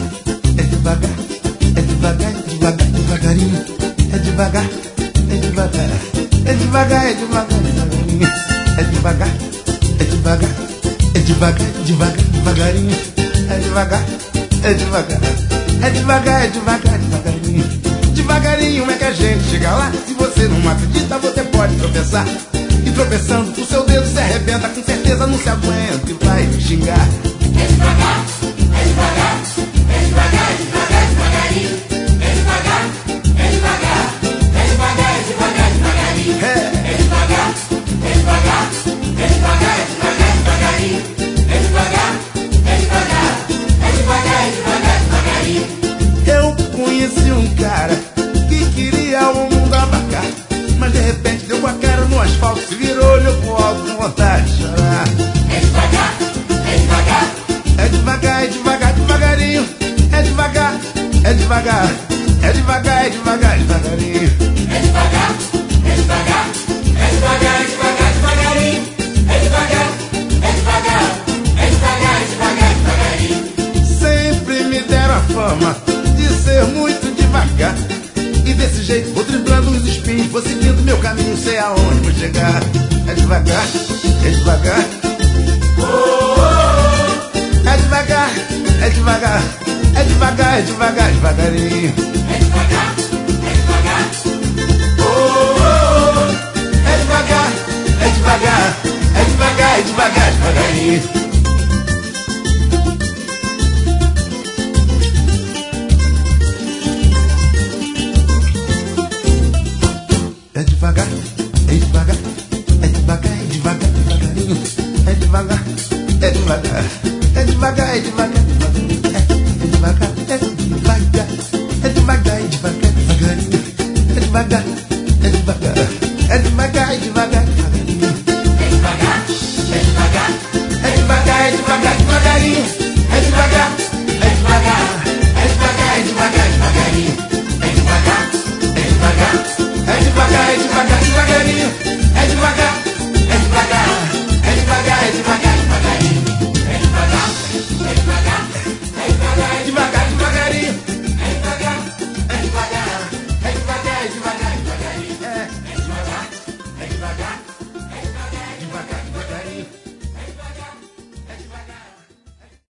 é devagar, é devagar, é devagar, devagarinho. É devagar, é devagar, é devagar, é devagar, devagarinho. É devagar, é devagar, é devagar, devagar, devagarinho. É devagar, é devagar, é devagar, é devagar, devagarinho. Devagarinho é que a gente chega lá. Se você não acredita, você pode tropeçar. E tropeçando, o seu dedo se arrebenta. Com certeza não se aguenta e vai me xingar. É devagar, é devagar, é devagar, é devagar, devagarinho. É devagar, é devagar, é devagar, é devagar, devagarinho. É devagar, é devagar, é devagar, é devagar, devagarinho. É devagar, é devagar, é devagar, é devagar, devagarinho. Eu conheci um cara que queria o mundo abarcar, mas de repente deu com a cara no asfalto, se virou, olhou pro alto com vontade de chorar. É devagar, é devagar, é devagar, é devagar, devagarinho. É devagar, é devagar, é devagar, é devagar, devagarinho. é devagar, é devagar, é devagar, é devagar, devagarinho. É devagar, é devagar, é devagar, é devagar, devagarinho. Sempre me deram a fama de ser muito devagar, e desse jeito vou driblando os espinhos, vou seguindo meu caminho, sei aonde vou chegar. É devagar, é devagar. É devagar, é devagar, é devagar, é devagar, devagarinho. É devagar, é devagar, É devagar, é devagar, é devagar, é devagar, devagarinho.